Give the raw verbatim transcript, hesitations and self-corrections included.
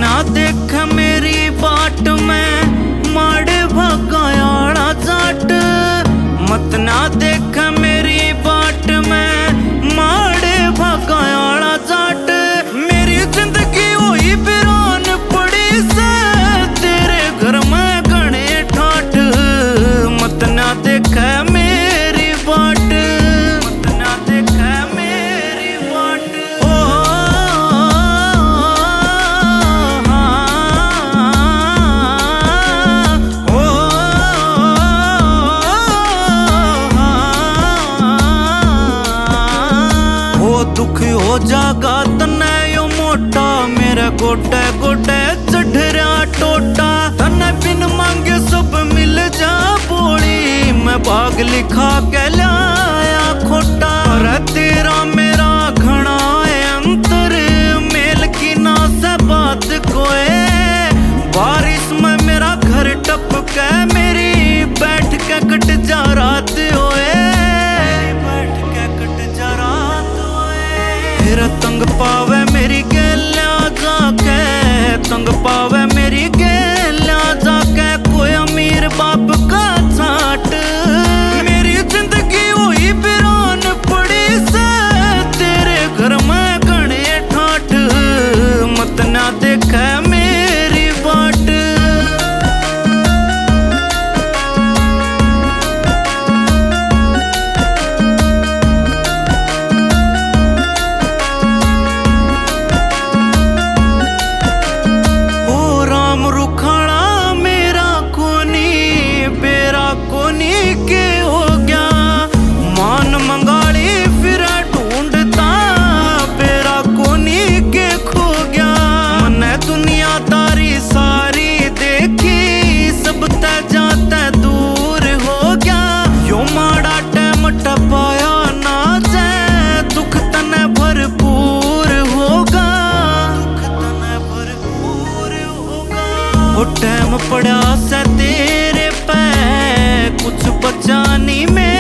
ना देख मेरी बाट में माड़े भगायाड़ा जाट। मत ना देख मेरी बाट में माड़े भगायाड़ा जाट। मेरी जिंदगी हुई बिरान पड़ी से तेरे घर में घने ठाठ। मत ना देख मेरी बाट, मत ना देख मेरी बाट। ओ ओ दुख हो जागा तने यो मोटा, मेरे गोडे गोडे चढ़ रहा टोटा। तने बिन मांगे सब मिल जा बोली, मैं भाग लिखा के लाया खोटा। अरे तेरा मेरा घना है अंतर, मेल की ना से बात कोए। बारिश में मेरा घर टपके, मेरी बैठ के कट जा रात होए, बैठ के कट जा रात होए। फिर तंग पावे मेरी गेल्या जाके, तंग पावे मेरी गेल्या जाके कोई अमीर बाप का छाट। मेरी जिंदगी हुई बिरान पड़ी से तेरे घर में घने ठाठ। मत ना देख मेरी बाट। के हो गया मान मंगाली, फिर ढूंढता बेरा कोनी के खो गया। मने दुनियादारी सारी देखी, सब ते जाते दूर हो गया। यो माड़ा टैम टपाया ना जाए, दुख तने भरपूर होगा, दुख तने भरपूर होगा। वो टैम पड़ा से तेरे पे कुछ बचा नहीं मैं।